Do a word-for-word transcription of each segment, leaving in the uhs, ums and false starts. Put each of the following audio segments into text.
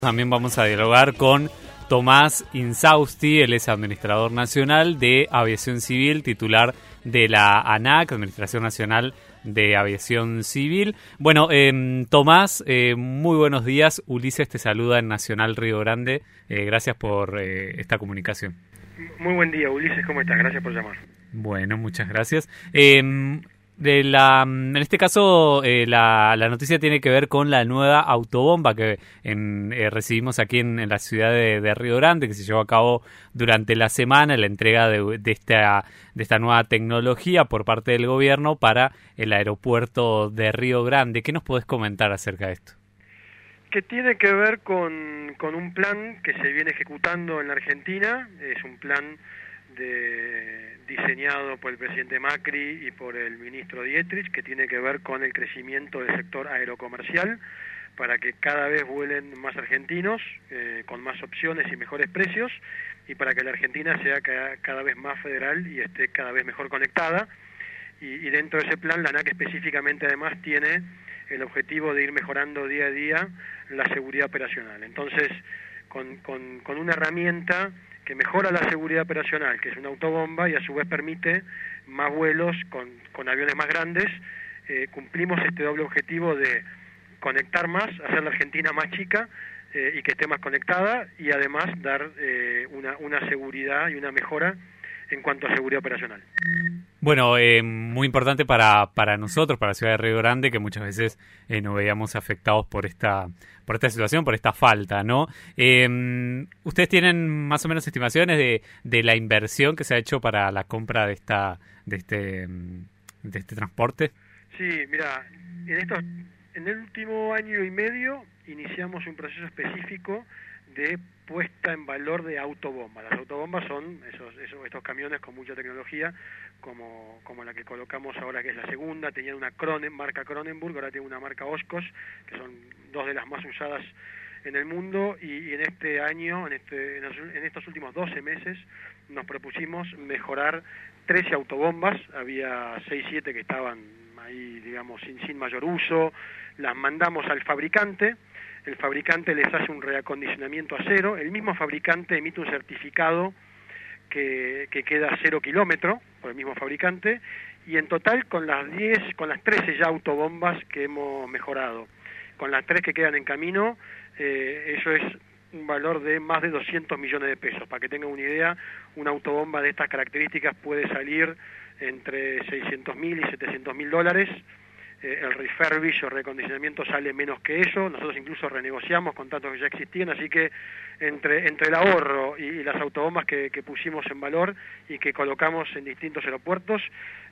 También vamos a dialogar con Tomás Insausti, él es administrador nacional de Aviación Civil, titular de la ANAC, Administración Nacional de Aviación Civil. Bueno, eh, Tomás, eh, muy buenos días. Ulises te saluda en Nacional Río Grande. Eh, gracias por eh, esta comunicación. Muy buen día, Ulises, ¿cómo estás? Gracias por llamar. Bueno, muchas gracias. Eh, de la, en este caso, eh, la, la noticia tiene que ver con la nueva autobomba que en, eh, recibimos aquí en, en la ciudad de, de Río Grande, que se llevó a cabo durante la semana, la entrega de, de, esta, de esta nueva tecnología por parte del gobierno para el aeropuerto de Río Grande. ¿Qué nos podés comentar acerca de esto? Que tiene que ver con, con un plan que se viene ejecutando en la Argentina. Es un plan de, diseñado por el presidente Macri y por el ministro Dietrich, que tiene que ver con el crecimiento del sector aerocomercial para que cada vez vuelen más argentinos, eh, con más opciones y mejores precios, y para que la Argentina sea cada, cada vez más federal y esté cada vez mejor conectada. Y, y dentro de ese plan, la ANAC específicamente además tiene el objetivo de ir mejorando día a día la seguridad operacional. Entonces, con, con, con una herramienta que mejora la seguridad operacional, que es una autobomba, y a su vez permite más vuelos con, con aviones más grandes, eh, cumplimos este doble objetivo de conectar más, hacer la Argentina más chica eh, y que esté más conectada, y además dar eh, una, una seguridad y una mejora en cuanto a seguridad operacional. Bueno, eh, muy importante para, para nosotros, para la ciudad de Río Grande, que muchas veces eh, nos veíamos afectados por esta por esta situación, por esta falta, ¿no? Eh, ¿Ustedes tienen más o menos estimaciones de, de la inversión que se ha hecho para la compra de esta de este de este transporte? Sí, mira, en estos en el último año y medio iniciamos un proceso específico de puesta en valor de autobombas. Las autobombas son esos, esos estos camiones con mucha tecnología, como, como la que colocamos ahora, que es la segunda. Tenían una Cronen, marca Cronenburg, ahora tiene una marca Oshkosh, que son dos de las más usadas en el mundo, y, y en este año, en, este, en, los, en estos últimos doce meses, nos propusimos mejorar trece autobombas. Había seis, siete que estaban ahí, digamos, sin, sin mayor uso. Las mandamos al fabricante. El fabricante les hace un reacondicionamiento a cero, el mismo fabricante emite un certificado que, que queda a cero kilómetro por el mismo fabricante, y en total con las diez, con las trece ya autobombas que hemos mejorado, con las tres que quedan en camino, eh, eso es un valor de más de doscientos millones de pesos. Para que tengan una idea, una autobomba de estas características puede salir entre seiscientos mil y setecientos mil dólares. El refurbish o recondicionamiento sale menos que eso. Nosotros incluso renegociamos contratos que ya existían, así que entre entre el ahorro y, y las autobombas que, que pusimos en valor y que colocamos en distintos aeropuertos,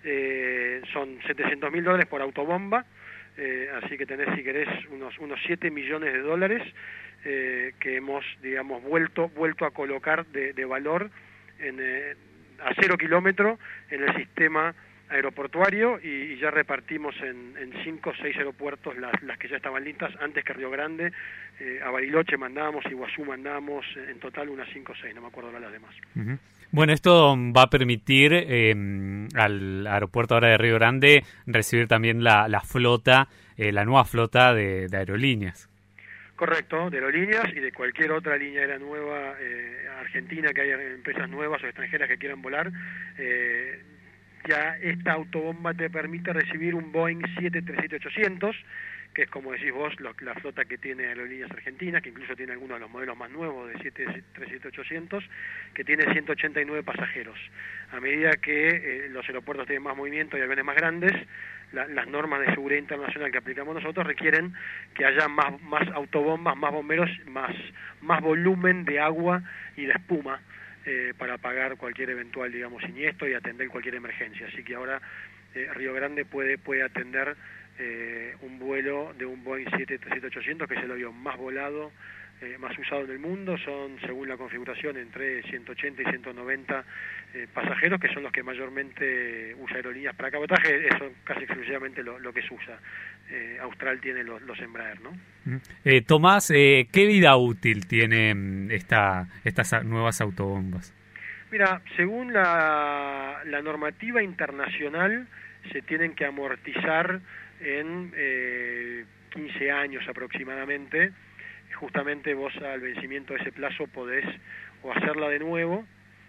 eh, son setecientos mil dólares por autobomba, eh, así que tenés, si querés, unos unos siete millones de dólares eh, que hemos, digamos, vuelto vuelto a colocar de, de valor en, eh, a cero kilómetro en el sistema aeroportuario, y, y ya repartimos en, en cinco o seis aeropuertos las, las que ya estaban listas antes que Río Grande. Eh, a Bariloche mandamos, Iguazú mandamos, en total unas cinco o seis, no me acuerdo ahora las demás. Uh-huh. Bueno, esto va a permitir eh, al aeropuerto ahora de Río Grande recibir también la, la flota, eh, la nueva flota de, de aerolíneas. Correcto, de aerolíneas y de cualquier otra línea aérea nueva, eh, argentina, que haya empresas nuevas o extranjeras que quieran volar. eh, Ya esta autobomba te permite recibir un Boeing siete treinta y siete ochocientos, que es, como decís vos, lo, la flota que tiene Aerolíneas Argentinas, que incluso tiene algunos de los modelos más nuevos de siete treinta y siete ochocientos, que tiene ciento ochenta y nueve pasajeros. A medida que eh, los aeropuertos tienen más movimiento y aviones más grandes, la, las normas de seguridad internacional que aplicamos nosotros requieren que haya más, más autobombas, más bomberos, más, más volumen de agua y de espuma, Eh, para apagar cualquier eventual, digamos, siniestro y atender cualquier emergencia. Así que ahora eh, Río Grande puede puede atender eh, un vuelo de un Boeing siete treinta y siete ochocientos, que es el avión más volado, eh, más usado en el mundo. Son, según la configuración, entre ciento ochenta y ciento noventa eh, pasajeros, que son los que mayormente usa Aerolíneas para cabotaje. Eso casi exclusivamente lo, lo que se usa. Eh, Austral tiene los, los Embraer, ¿no? Eh, Tomás, eh, ¿qué vida útil tienen esta, estas nuevas autobombas? Mira, según la, la normativa internacional, se tienen que amortizar en eh, quince años aproximadamente, justamente vos al vencimiento de ese plazo podés o hacerla de nuevo,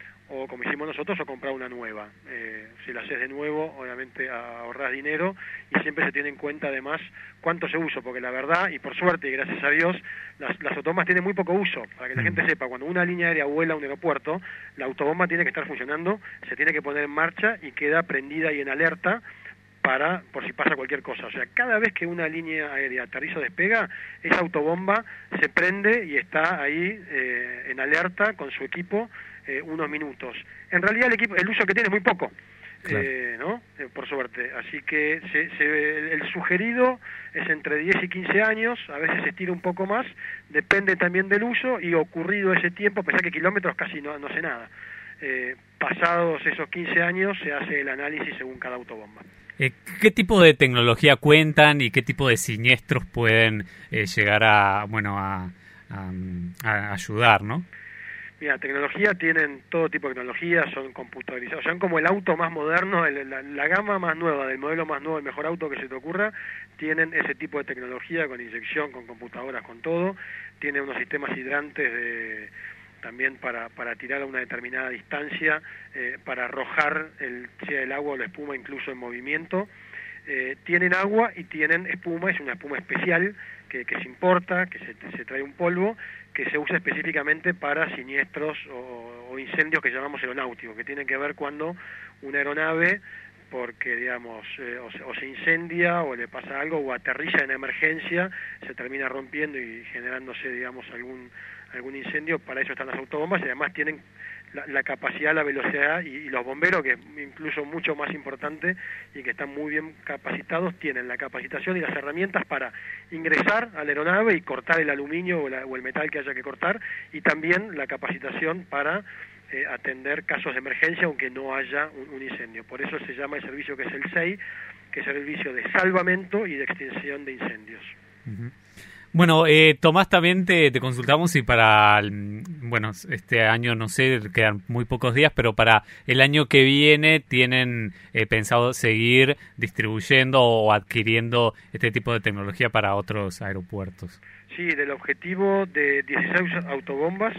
o como hicimos nosotros, o comprar una nueva. Eh, si la haces de nuevo, obviamente ahorrás dinero y siempre se tiene en cuenta además cuánto se usa, porque la verdad, y por suerte y gracias a Dios, las, las autobombas tienen muy poco uso. Para que la gente sepa, cuando una línea aérea vuela a un aeropuerto, la autobomba tiene que estar funcionando, se tiene que poner en marcha y queda prendida y en alerta para, por si pasa cualquier cosa. O sea, cada vez que una línea aérea aterriza o despega, esa autobomba se prende y está ahí eh, en alerta con su equipo eh, unos minutos. En realidad el equipo, el uso que tiene es muy poco, claro. eh, ¿no? Eh, por suerte. Así que se, se, el sugerido es entre diez y quince años, a veces se estira un poco más, depende también del uso, y ocurrido ese tiempo, pensá que kilómetros casi no, no sé nada. Eh, pasados esos quince años se hace el análisis según cada autobomba. Eh, ¿Qué tipo de tecnología cuentan y qué tipo de siniestros pueden eh, llegar a, bueno, a, a, a ayudar, ¿no? Mira, tecnología tienen todo tipo de tecnología, son computarizados, son como el auto más moderno, el, la, la gama más nueva, del modelo más nuevo, el mejor auto que se te ocurra, tienen ese tipo de tecnología con inyección, con computadoras, con todo, tienen unos sistemas hidrantes de... también para, para tirar a una determinada distancia, eh, para arrojar el, sea el agua o la espuma incluso en movimiento. Eh, tienen agua y tienen espuma, es una espuma especial que, que se importa, que se, se trae un polvo, que se usa específicamente para siniestros o, o incendios que llamamos aeronáuticos, que tienen que ver cuando una aeronave, porque digamos eh, o, se, o se incendia o le pasa algo o aterriza en emergencia, se termina rompiendo y generándose digamos algún algún incendio. Para eso están las autobombas y además tienen la, la capacidad, la velocidad y, y los bomberos, que es incluso mucho más importante y que están muy bien capacitados, tienen la capacitación y las herramientas para ingresar a la aeronave y cortar el aluminio o, la, o el metal que haya que cortar, y también la capacitación para eh, atender casos de emergencia aunque no haya un, un incendio. Por eso se llama el servicio que es el S E I, que es el servicio de salvamento y de extinción de incendios. Uh-huh. Bueno, eh, Tomás, también te, te consultamos si para, el, bueno, este año no sé, quedan muy pocos días, pero para el año que viene tienen eh, pensado seguir distribuyendo o adquiriendo este tipo de tecnología para otros aeropuertos. Sí, del objetivo de dieciséis autobombas,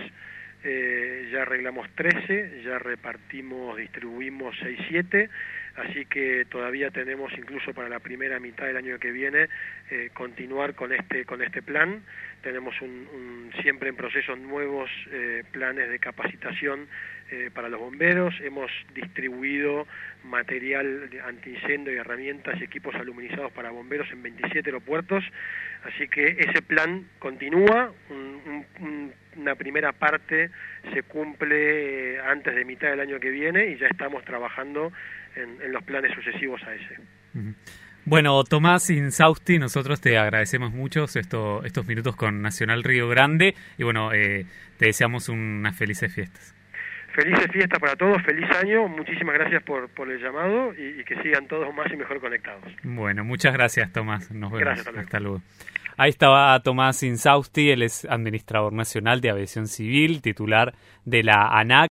eh, ya arreglamos trece, ya repartimos, distribuimos seis, siete, así que todavía tenemos incluso para la primera mitad del año que viene eh, continuar con este con este plan. Tenemos un, un siempre en proceso nuevos eh, planes de capacitación eh, para los bomberos. Hemos distribuido material antiincendio y herramientas y equipos aluminizados para bomberos en veintisiete aeropuertos, así que ese plan continúa. Un, un, una primera parte se cumple antes de mitad del año que viene y ya estamos trabajando en, en los planes sucesivos a ese. Uh-huh. Bueno, Tomás Insausti, nosotros te agradecemos mucho esto, estos minutos con Nacional Río Grande y bueno, eh, te deseamos unas felices fiestas. Felices fiestas para todos, feliz año, muchísimas gracias por, por el llamado y, y que sigan todos más y mejor conectados. Bueno, muchas gracias, Tomás, nos vemos. Gracias, hasta luego. Hasta luego. Ahí estaba Tomás Insausti, él es administrador nacional de aviación civil, titular de la ANAC.